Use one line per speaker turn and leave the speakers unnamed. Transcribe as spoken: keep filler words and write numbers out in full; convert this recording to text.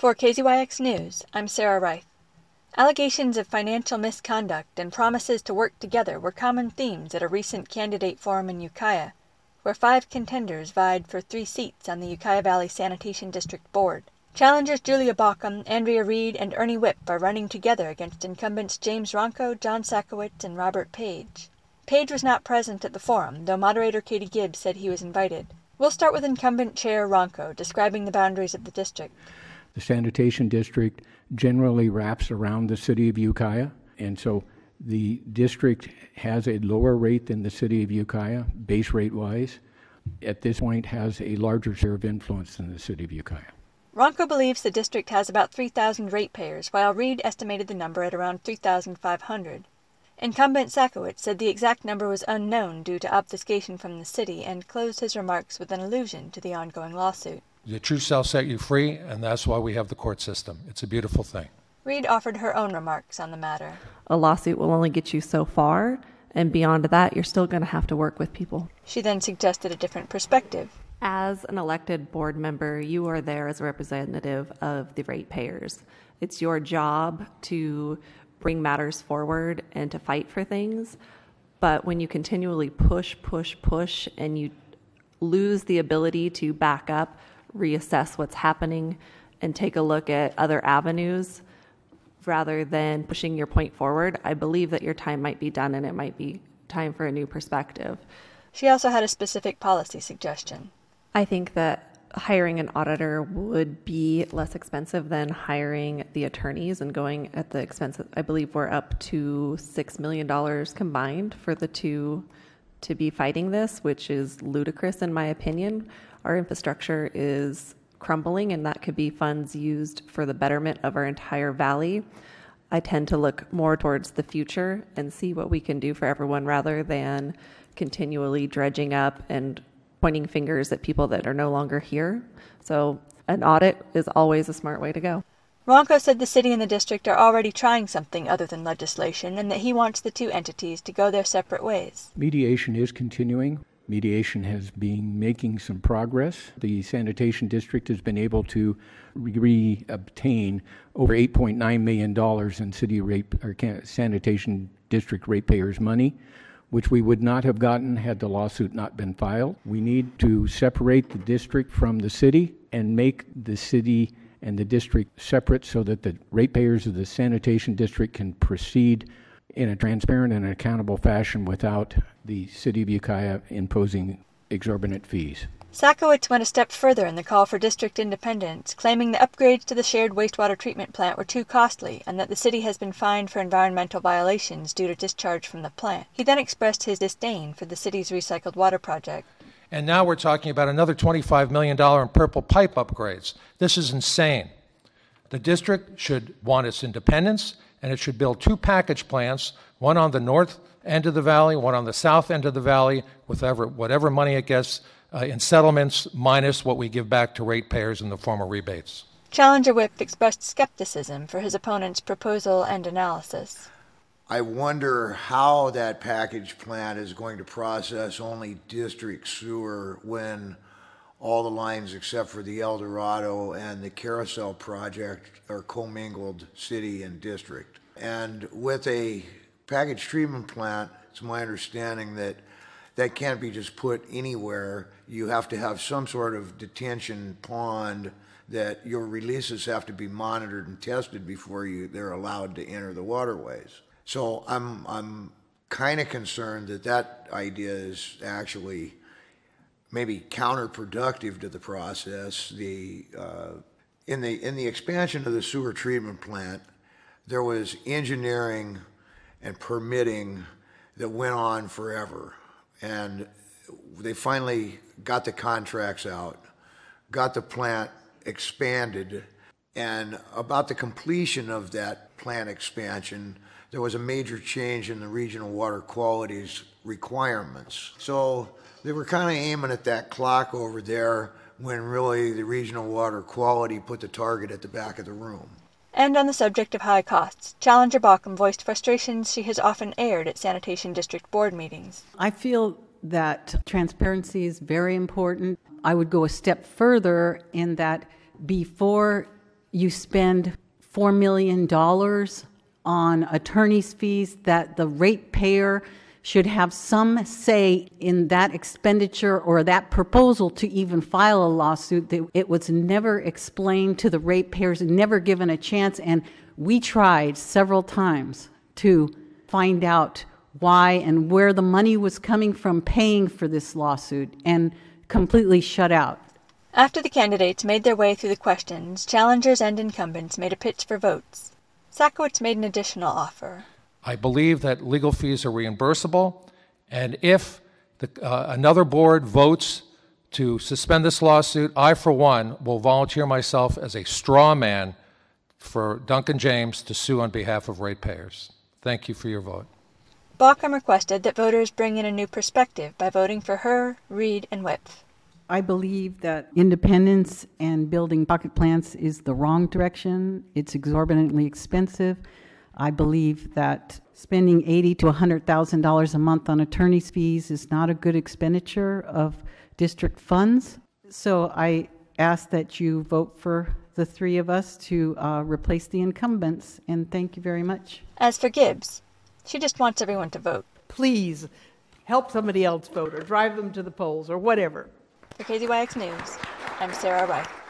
For K Z Y X News, I'm Sarah Reith. Allegations of financial misconduct and promises to work together were common themes at a recent candidate forum in Ukiah, where five contenders vied for three seats on the Ukiah Valley Sanitation District Board. Challengers Julia Baucom, Andrea Reed, and Ernie Whipp are running together against incumbents James Ronco, John Sakowitz, and Robert Page. Page was not present at the forum, though moderator Katie Gibbs said he was invited. We'll start with incumbent Chair Ronco, describing the boundaries of the district.
The sanitation district generally wraps around the city of Ukiah, and so the district has a lower rate than the city of Ukiah, base rate-wise. At this point, has a larger share of influence than the city of Ukiah.
Ronco believes the district has about three thousand ratepayers, while Reed estimated the number at around three thousand five hundred. Incumbent Sakowitz said the exact number was unknown due to obfuscation from the city and closed his remarks with an allusion to the ongoing lawsuit.
The truth shall set you free, and that's why we have the court system. It's a beautiful thing.
Reed offered her own remarks on the matter.
A lawsuit will only get you so far, and beyond that, you're still going to have to work with people.
She then suggested a different perspective.
As an elected board member, you are there as a representative of the ratepayers. It's your job to bring matters forward and to fight for things, but when you continually push, push, push, and you lose the ability to back up, reassess what's happening, and take a look at other avenues rather than pushing your point forward, I believe that your time might be done and it might be time for a new perspective.
She also had a specific policy suggestion.
I think that hiring an auditor would be less expensive than hiring the attorneys and going at the expense of, I believe we're up to six million dollars combined for the two to be fighting this, which is ludicrous in my opinion. Our infrastructure is crumbling, and that could be funds used for the betterment of our entire valley. I tend to look more towards the future and see what we can do for everyone rather than continually dredging up and pointing fingers at people that are no longer here. So an audit is always a smart way to go.
Ronco said the city and the district are already trying something other than legislation and that he wants the two entities to go their separate ways.
Mediation is continuing. Mediation has been making some progress. The sanitation district has been able to re-obtain over eight point nine million dollars in city rate, or sanitation district ratepayers' money, which we would not have gotten had the lawsuit not been filed. We need to separate the district from the city and make the city and the district separate so that the ratepayers of the sanitation district can proceed in a transparent and accountable fashion without the city of Ukiah imposing exorbitant fees.
Sakowitz went a step further in the call for district independence, claiming the upgrades to the shared wastewater treatment plant were too costly and that the city has been fined for environmental violations due to discharge from the plant. He then expressed his disdain for the city's recycled water project.
And now we're talking about another twenty-five million dollars in purple pipe upgrades. This is insane. The district should want its independence, and it should build two package plants, one on the north end of the valley, one on the south end of the valley, with whatever, whatever money it gets uh, in settlements minus what we give back to ratepayers in the form of rebates.
Challenger Whipp expressed skepticism for his opponent's proposal and analysis.
I wonder how that package plant is going to process only district sewer when all the lines except for the El Dorado and the Carousel project are commingled city and district. And with a package treatment plant, it's my understanding that that can't be just put anywhere. You have to have some sort of detention pond that your releases have to be monitored and tested before you they're allowed to enter the waterways. So I'm I'm kind of concerned that that idea is actually maybe counterproductive to the process. The uh, in the in the expansion of the sewer treatment plant, there was engineering and permitting that went on forever, and they finally got the contracts out, got the plant expanded, and about the completion of that plant expansion, there was a major change in the regional water quality's requirements. So they were kind of aiming at that clock over there when really the regional water quality put the target at the back of the room.
And on the subject of high costs, Challenger Baucom voiced frustrations she has often aired at sanitation district board meetings.
I feel that transparency is very important. I would go a step further in that before you spend four million dollars on attorney's fees, that the ratepayer should have some say in that expenditure or that proposal to even file a lawsuit, that it was never explained to the ratepayers, never given a chance. And we tried several times to find out why and where the money was coming from paying for this lawsuit, and completely shut out.
After the candidates made their way through the questions, challengers and incumbents made a pitch for votes. Sakowicz made an additional offer.
I believe that legal fees are reimbursable, and if the, uh, another board votes to suspend this lawsuit, I, for one, will volunteer myself as a straw man for Duncan James to sue on behalf of ratepayers. Thank you for your vote.
Baucom requested that voters bring in a new perspective by voting for her, Reed, and Wipf.
I believe that independence and building pocket plants is the wrong direction. It's exorbitantly expensive. I believe that spending eighty thousand to one hundred thousand dollars a month on attorney's fees is not a good expenditure of district funds. So I ask that you vote for the three of us to uh, replace the incumbents, and thank you very much.
As for Gibbs, she just wants everyone to vote.
Please help somebody else vote or drive them to the polls or whatever.
For K Z Y X News, I'm Sarah Reith.